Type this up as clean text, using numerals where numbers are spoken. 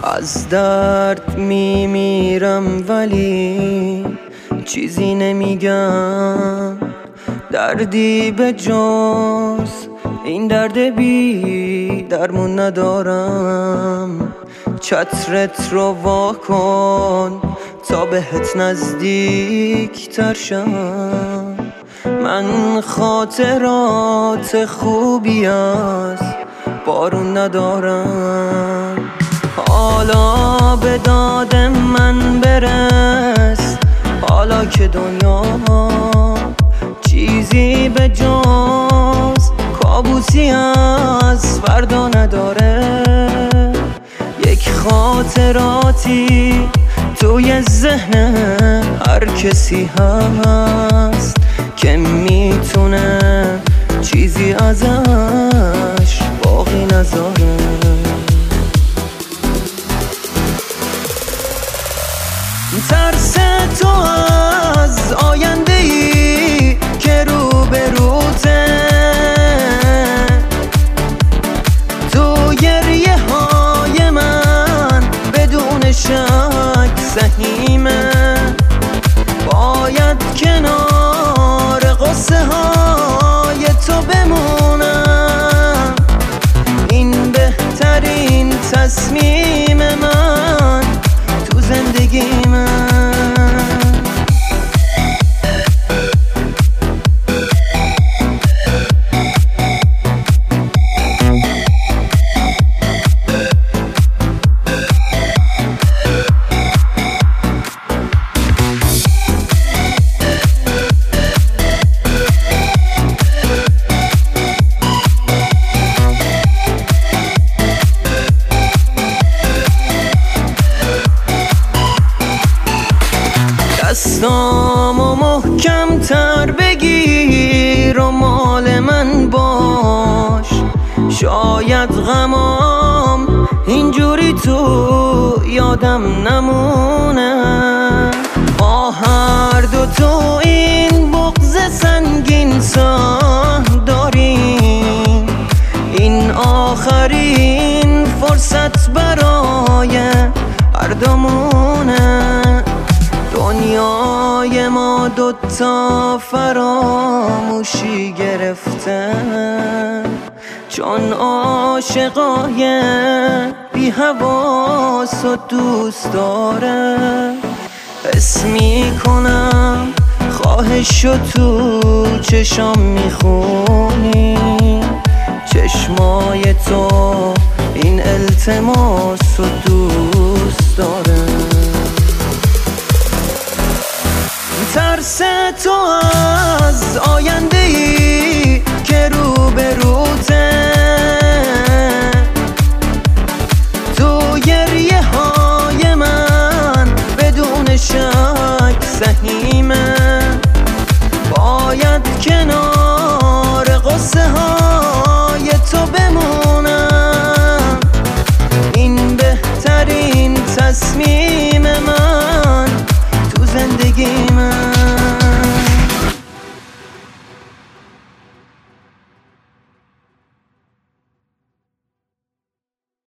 از درد میمیرم ولی چیزی نمیگم، دردی به جز این درد بی درمون ندارم. چترت رو وا کن تا بهت نزدیک تر شم. من خاطرات خوبی از بارون ندارم. حالا به داد من برس، حالا که دنیا چیزی به جز کابوسی از فردا نداره. یک خاطراتی توی ذهن هر کسی هست که میتونه چیزی ازش باقی نذاره. ترس تو از آینده ای که رو به روته، تو گریه های من بدون شک سهیمه. باید کنار قصه های تو بمونم، این بهترین تصمیم من تو زندگی من. دستامو محکم تر بگیر و مال من باش، شاید غمام اینجوری تو یادم نمونه. ما هر دو تو این بغض سنگین سان داریم، این آخرین فرصت برای هر دومونه. دنیای ما دوتا فراموشی گرفتن، چون عاشقای بی حواس و دوست داره. حس میکنم خواهشو تو چشام میخونی، چشمای تو این التماس و دوست داره. ترس تو از آینده ای که رو به رو